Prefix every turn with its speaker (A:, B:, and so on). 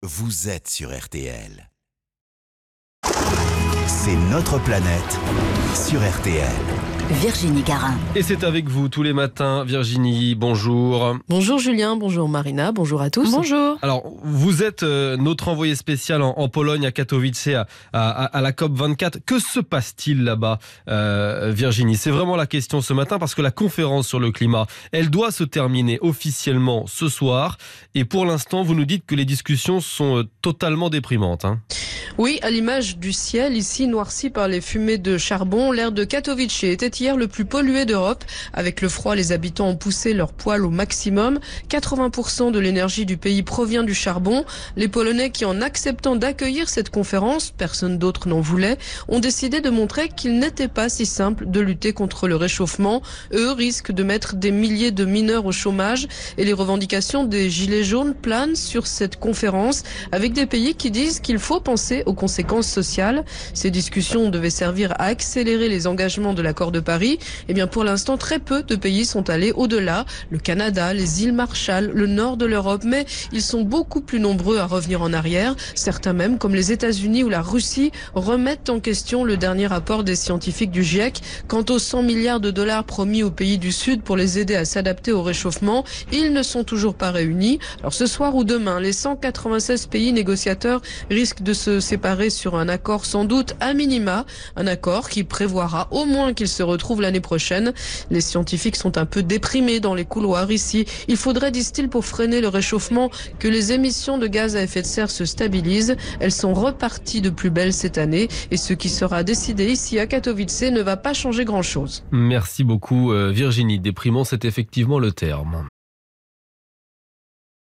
A: vous êtes sur RTL. C'est notre planète sur RTL.
B: Virginie Garin.
C: Et c'est avec vous tous les matins, Virginie, bonjour.
D: Bonjour Julien, bonjour Marina, bonjour à tous.
B: Bonjour.
C: Alors, vous êtes notre envoyé spécial en Pologne, à Katowice, à la COP24. Que se passe-t-il là-bas, Virginie? C'est vraiment la question ce matin, parce que la conférence sur le climat, elle doit se terminer officiellement ce soir. Et pour l'instant, vous nous dites que les discussions sont totalement déprimantes.
D: Oui, à l'image du ciel, ici noirci par les fumées de charbon, l'air de Katowice était hier le plus pollué d'Europe. Avec le froid, les habitants ont poussé leurs poêles au maximum. 80% de l'énergie du pays provient du charbon. Les Polonais qui, en acceptant d'accueillir cette conférence, personne d'autre n'en voulait, ont décidé de montrer qu'il n'était pas si simple de lutter contre le réchauffement. Eux risquent de mettre des milliers de mineurs au chômage et les revendications des gilets jaunes planent sur cette conférence avec des pays qui disent qu'il faut penser aux conséquences sociales. Ces discussions devaient servir à accélérer les engagements de l'accord de Paris. Eh bien, pour l'instant, très peu de pays sont allés au-delà. Le Canada, les îles Marshall, le nord de l'Europe, mais ils sont beaucoup plus nombreux à revenir en arrière. Certains même, comme les États-Unis ou la Russie, remettent en question le dernier rapport des scientifiques du GIEC. Quant aux 100 milliards de dollars promis aux pays du Sud pour les aider à s'adapter au réchauffement, ils ne sont toujours pas réunis. Alors ce soir ou demain, les 196 pays négociateurs risquent de se séparer sur un accord sans doute à minima, un accord qui prévoira au moins qu'ils se retrouvent l'année prochaine. Les scientifiques sont un peu déprimés dans les couloirs ici. Il faudrait, disent-ils, pour freiner le réchauffement, que les émissions de gaz à effet de serre se stabilisent. Elles sont reparties de plus belle cette année et ce qui sera décidé ici à Katowice ne va pas changer grand-chose.
C: Merci beaucoup, Virginie. Déprimant, c'est effectivement le terme.